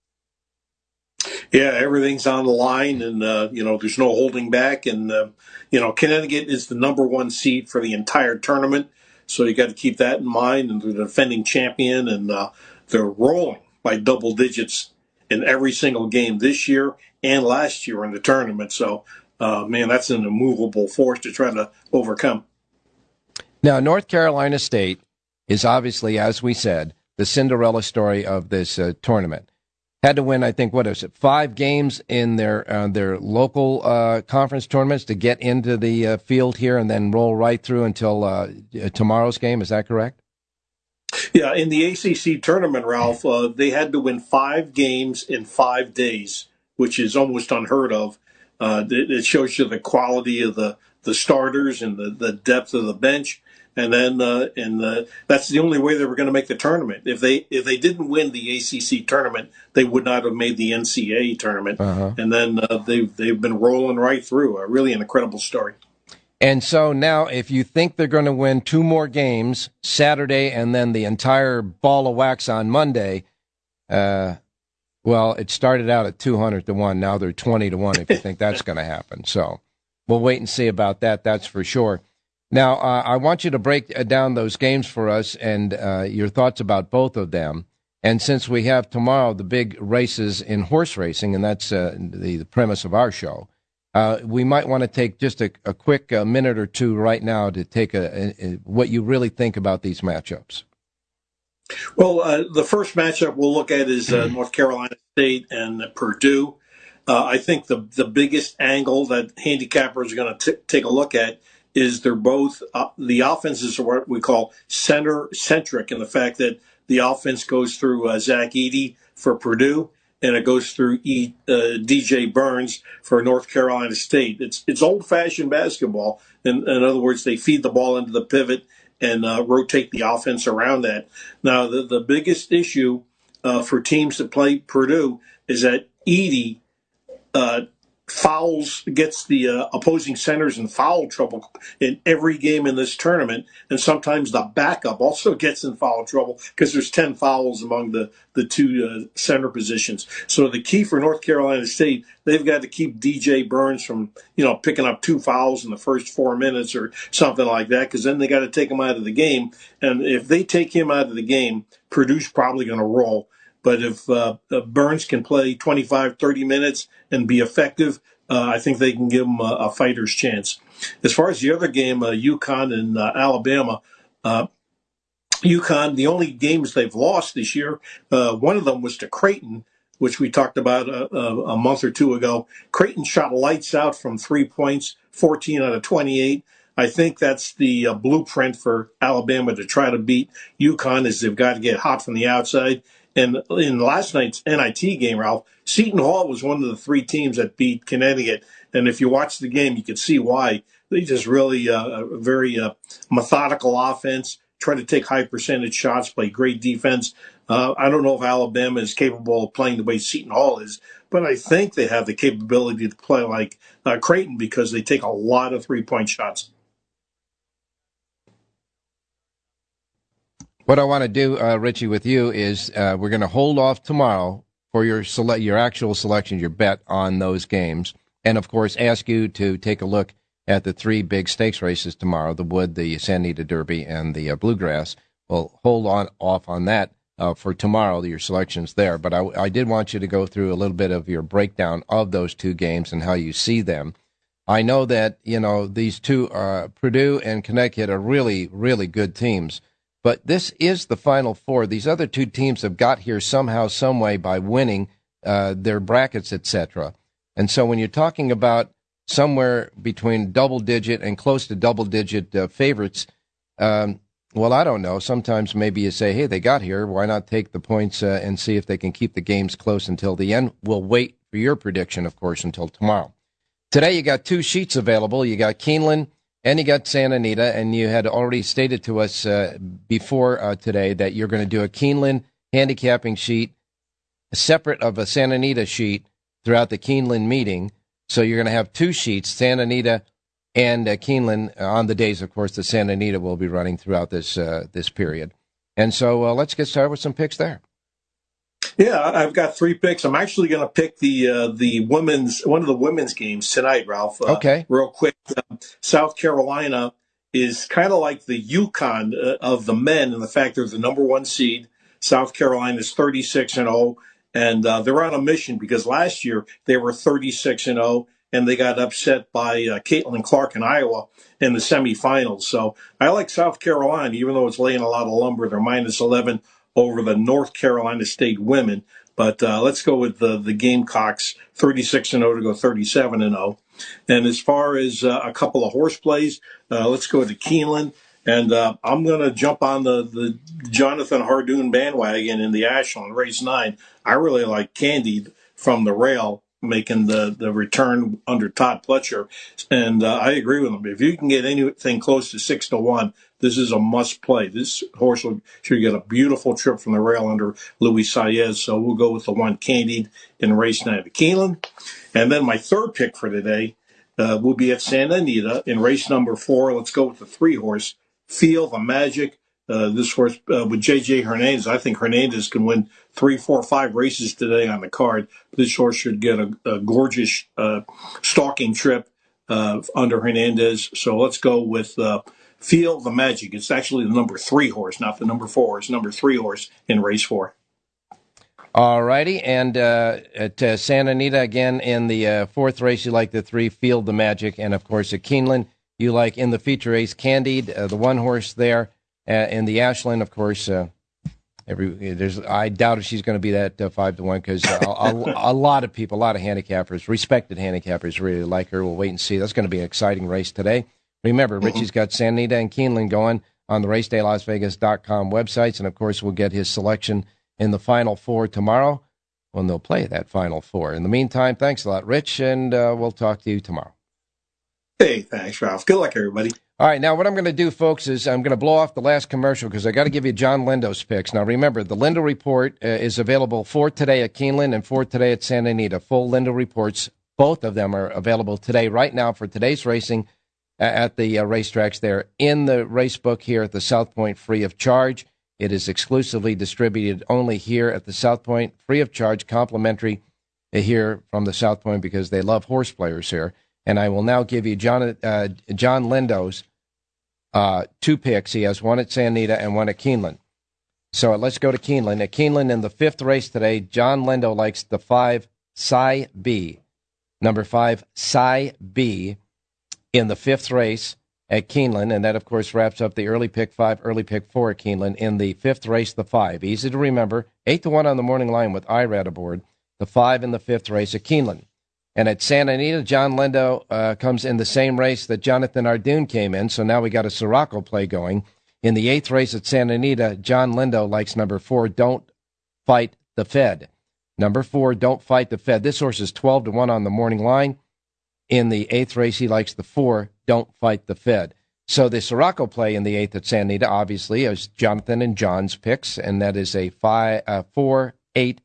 Yeah, everything's on the line, and, there's no holding back. And, Connecticut is the number one seed for the entire tournament, so you got to keep that in mind. And they're the defending champion, and they're rolling by double digits in every single game this year and last year in the tournament. So, that's an immovable force to try to overcome. Now, North Carolina State is obviously, as we said, the Cinderella story of this tournament. Had to win, I think, 5 games in their local conference tournaments to get into the field here, and then roll right through until tomorrow's game. Is that correct? Yeah, in the ACC tournament, Ralph, they had to win 5 games in 5 days, which is almost unheard of. It shows you the quality of the starters and the depth of the bench. And then, that's the only way they were going to make the tournament. If they didn't win the ACC tournament, they would not have made the NCAA tournament. Uh-huh. And then they've been rolling right through. Really an incredible story. And so now, if you think they're going to win 2 more games, Saturday and then the entire ball of wax on Monday, it started out at 200-1. Now they're 20-1. If you think that's going to happen, so we'll wait and see about that. That's for sure. Now, I want you to break down those games for us and your thoughts about both of them. And since we have tomorrow the big races in horse racing, and that's the premise of our show, we might want to take just a quick minute or two right now to take what you really think about these matchups. Well, the first matchup we'll look at is North Carolina State and Purdue. I think the biggest angle that handicappers are going to take a look at is they're both the offenses are what we call center-centric, in the fact that the offense goes through Zach Edey for Purdue, and it goes through DJ Burns for North Carolina State. It's old-fashioned basketball. In other words, they feed the ball into the pivot and rotate the offense around that. Now, the biggest issue for teams that play Purdue is that Edey gets the opposing centers in foul trouble in every game in this tournament, and sometimes the backup also gets in foul trouble because there's 10 fouls among the 2 center positions. So the key for North Carolina State, they've got to keep DJ Burns from picking up 2 fouls in the first 4 minutes or something like that, because then they got to take him out of the game. And if they take him out of the game, Purdue's probably going to roll. But if Burns can play 25, 30 minutes and be effective, I think they can give him a fighter's chance. As far as the other game, UConn and Alabama, UConn, the only games they've lost this year, one of them was to Creighton, which we talked about a month or two ago. Creighton shot lights out from 3 points, 14 out of 28. I think that's the blueprint for Alabama to try to beat UConn, is they've got to get hot from the outside. And in last night's NIT game, Ralph, Seton Hall was one of the 3 teams that beat Connecticut. And if you watch the game, you can see why. They just really very methodical offense, try to take high percentage shots, play great defense. I don't know if Alabama is capable of playing the way Seton Hall is, but I think they have the capability to play like Creighton because they take a lot of 3-point shots. What I want to do, Richie, with you is we're going to hold off tomorrow for your actual selection, your bet on those games, and of course ask you to take a look at the 3 big stakes races tomorrow: the Wood, the Santa Anita Derby, and the Bluegrass. We'll hold off on that for tomorrow, your selections there. But I did want you to go through a little bit of your breakdown of those 2 games and how you see them. I know that these 2, Purdue and Connecticut, are really, really good teams. But this is the Final Four. These other 2 teams have got here somehow, some way by winning their brackets, etc. And so when you're talking about somewhere between double-digit and close to double-digit favorites, well, I don't know. Sometimes maybe you say, hey, they got here. Why not take the points and see if they can keep the games close until the end? We'll wait for your prediction, of course, until tomorrow. Today you got 2 sheets available. You got Keeneland and you got Santa Anita, and you had already stated to us before today that you're going to do a Keeneland handicapping sheet separate of a Santa Anita sheet throughout the Keeneland meeting. So you're going to have 2 sheets, Santa Anita and Keeneland, on the days, of course, that Santa Anita will be running throughout this period. And so let's get started with some picks there. Yeah, I've got 3 picks. I'm actually going to pick one of the women's games tonight, Ralph. Okay. Real quick. South Carolina is kind of like the UConn of the men in the fact they're the number 1 seed. South Carolina is 36-0, and they're on a mission because last year they were 36-0, and they got upset by Caitlin Clark in Iowa in the semifinals. So I like South Carolina, even though it's laying a lot of lumber. They're -11 over the North Carolina State women. But let's go with the Gamecocks, 36-0 to go 37-0. And as far as a couple of horse plays, let's go to Keeneland. And I'm going to jump on the Jonathan Hardoon bandwagon in the Ashland, race 9. I really like Candied from the rail, making the return under Todd Pletcher. And I agree with him. If you can get anything close to 6-1, this is a must play. This horse should get a beautiful trip from the rail under Luis Saez. So we'll go with the 1 Candied in race 9 at Keeneland. And then my 3rd pick for today will be at Santa Anita in race number 4. Let's go with the 3 horse, Feel the Magic. This horse with J.J. Hernandez. I think Hernandez can win 3, 4, 5 races today on the card. This horse should get a gorgeous stalking trip under Hernandez. So let's go with Feel the Magic. It's actually the number 3 horse, not the number 4 horse, number 3 horse in race 4. All righty. And at Santa Anita, again, in the 4th race, you like the 3, Feel the Magic. And, of course, at Keeneland, you like in the feature race, Candied, the 1 horse there. In the Ashland, of course, I doubt if she's going to be that 5-1 because a lot of people, a lot of handicappers, respected handicappers, really like her. We'll wait and see. That's going to be an exciting race today. Remember, Richie's got Santa Anita and Keeneland going on the RacedayLasVegas.com websites, and of course, we'll get his selection in the Final Four tomorrow when they'll play that Final Four. In the meantime, thanks a lot, Rich, and we'll talk to you tomorrow. Hey, thanks, Ralph. Good luck, everybody. All right, now what I'm going to do, folks, is I'm going to blow off the last commercial because I got to give you John Lindo's picks. Now, remember, the Lindo Report is available for today at Keeneland and for today at Santa Anita. Full Lindo Reports, both of them are available today, right now, for today's racing at the racetracks there in the race book here at the South Point, free of charge. It is exclusively distributed only here at the South Point, free of charge, complimentary here from the South Point because they love horse players here. And I will now give you John Lindo's 2 picks. He has 1 at Santa Anita and 1 at Keeneland. So let's go to Keeneland. At Keeneland in the 5th race today, John Lindo likes the 5 Cy B. Number 5 Cy B in the 5th race at Keeneland. And that, of course, wraps up the early pick 5, early pick 4 at Keeneland. In the 5th race, the 5. Easy to remember. 8-1 on the morning line with IRAD aboard. the 5 in the 5th race at Keeneland. And at Santa Anita, John Lindo comes in the same race that Jonathan Ardoon came in, so now we got a Sirocco play going. In the 8th race at Santa Anita, John Lindo likes number 4, Don't Fight the Fed. Number 4, Don't Fight the Fed. This horse is 12-1 on the morning line. In the 8th race, he likes the 4, Don't Fight the Fed. So the Sirocco play in the 8th at Santa Anita, obviously, is Jonathan and John's picks, and that is a 4-8-8-4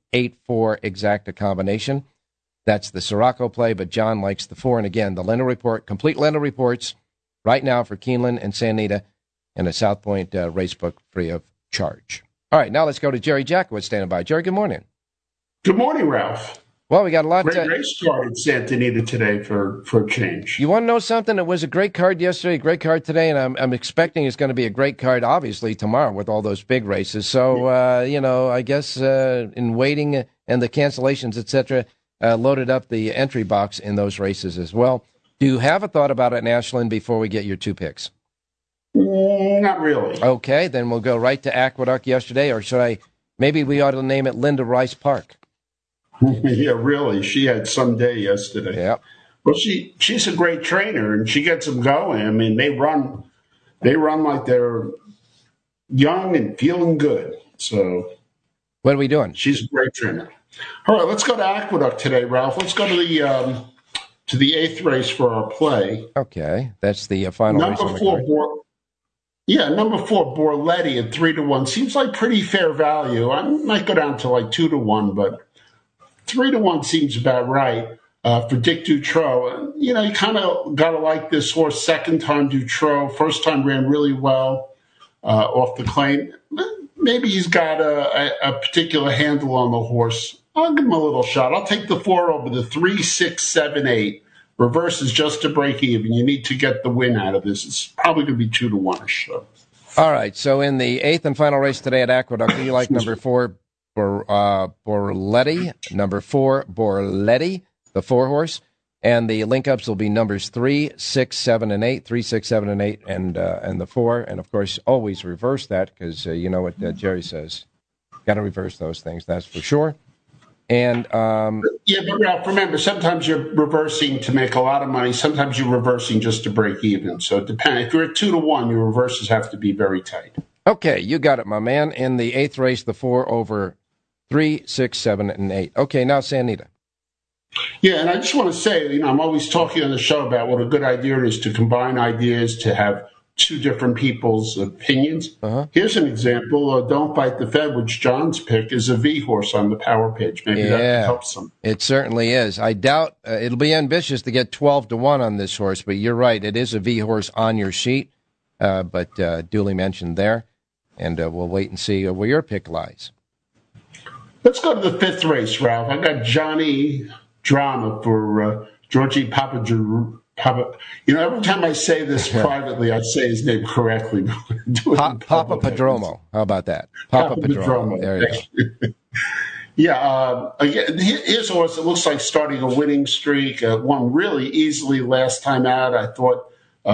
exacta combination. That's the Sirocco play, but John likes the 4. And again, the Lindo Report, complete Lindo Reports right now for Keeneland and Santa Anita and a South Point racebook free of charge. All right, now let's go to Jerry Jackowitz standing by. Jerry, good morning. Good morning, Ralph. Well, we got a lot. Great race card at Santa Anita today for a change. You want to know something? It was a great card yesterday, a great card today, and I'm expecting it's going to be a great card, obviously, tomorrow with all those big races. So, I guess in waiting and the cancellations, etc., loaded up the entry box in those races as well. Do you have a thought about it, Ashland, before we get your 2 picks? Not really. Okay, then we'll go right to Aqueduct yesterday, or maybe we ought to name it Linda Rice Park. Yeah, really. She had some day yesterday. Yeah. Well, she's a great trainer, and she gets them going. I mean, they run like they're young and feeling good. So, what are we doing? She's a great trainer. All right, let's go to Aqueduct today, Ralph. Let's go to the 8th race for our play. Okay, that's the final race on the card. Number 4, Borletti at 3-1 seems like pretty fair value. I might go down to like 2-1, but 3-1 seems about right for Dick Dutrow. You kind of got to like this horse. Second time Dutrow, first time ran really well off the claim. Maybe he's got a particular handle on the horse. I'll give him a little shot. I'll take the 4 over the 3, 6, 7, 8. Reverse is just to break even. You need to get the win out of this. It's probably going to be 2-1-ish. So. All right. So in the 8th and final race today at Aqueduct, you like number 4, Borletti. Number 4, Borletti, the 4 horse. And the link-ups will be numbers 3, 6, 7, and 8. 3, 6, 7, and 8, and the 4. And, of course, always reverse that because you know what Jerry says. Got to reverse those things, that's for sure. And but Ralph, remember, sometimes you're reversing to make a lot of money. Sometimes you're reversing just to break even. So it depends. If you're at 2-1, your reverses have to be very tight. Okay, you got it, my man. In the 8th race, the 4 over 3, 6, 7, and 8. Okay, now Santa Anita. Yeah, and I just want to say, I'm always talking on the show about what a good idea it is to combine ideas, to have 2 different people's opinions. Uh-huh. Here's an example. Don't Fight the Fed, which John's pick, is a V horse on the power page. Maybe that helps them. It certainly is. I doubt it'll be ambitious to get 12-1 on this horse, but you're right. It is a V horse on your sheet, but duly mentioned there. And we'll wait and see where your pick lies. Let's go to the 5th race, Ralph. I got Johnny Drama for Georgie Papagiroutou. Every time I say this privately, I say his name correctly. Papa Padromo. How about that? Papa Padromo. There you go. Yeah. Again, here's a horse that looks like starting a winning streak. Won really easily last time out. I thought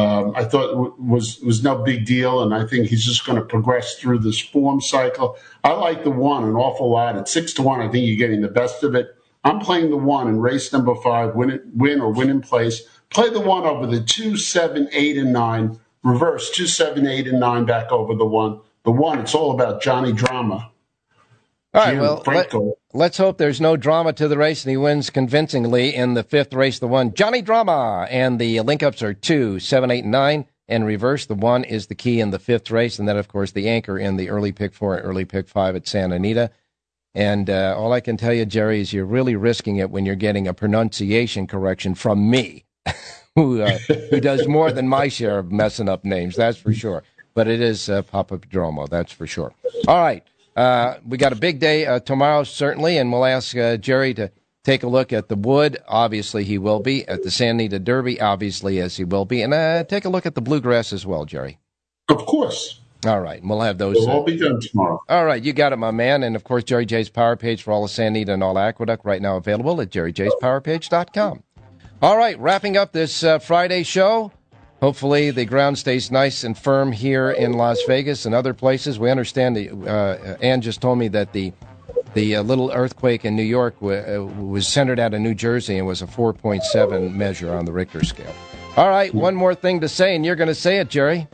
it was no big deal, and I think he's just going to progress through this form cycle. I like the 1 an awful lot. At 6-1, I think you're getting the best of it. I'm playing the 1 in race number 5, win or win in place. Play the 1 over the 2, 7, 8, and 9. Reverse 2, 7, 8, and 9 back over the 1. The 1, it's all about Johnny Drama. All right, well, let's hope there's no drama to the race and he wins convincingly in the 5th race, the 1, Johnny Drama. And the link-ups are 2, 7, 8, and 9. And reverse, the 1 is the key in the 5th race. And then, of course, the anchor in the early pick 4 and early pick 5 at Santa Anita. And all I can tell you, Jerry, is you're really risking it when you're getting a pronunciation correction from me. who does more than my share of messing up names, that's for sure. But it is Papa Padromo, that's for sure. All right, we got a big day tomorrow, certainly, and we'll ask Jerry to take a look at the Wood. Obviously, he will be. At the Santa Anita Derby, obviously, as he will be. And take a look at the Bluegrass as well, Jerry. Of course. All right, and we'll have those. We'll all be done tomorrow. All right, you got it, my man. And, of course, Jerry J's Power Page for all of Santa Anita and all Aqueduct right now available at jerryjspowerpage.com. All right, wrapping up this Friday show. Hopefully the ground stays nice and firm here in Las Vegas and other places. We understand that Ann just told me that the The little earthquake in New York was centered out of New Jersey and was a 4.7 measure on the Richter scale. All right, one more thing to say, and you're going to say it, Jerry.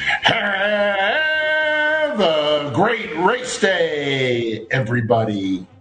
Have a great race day, everybody.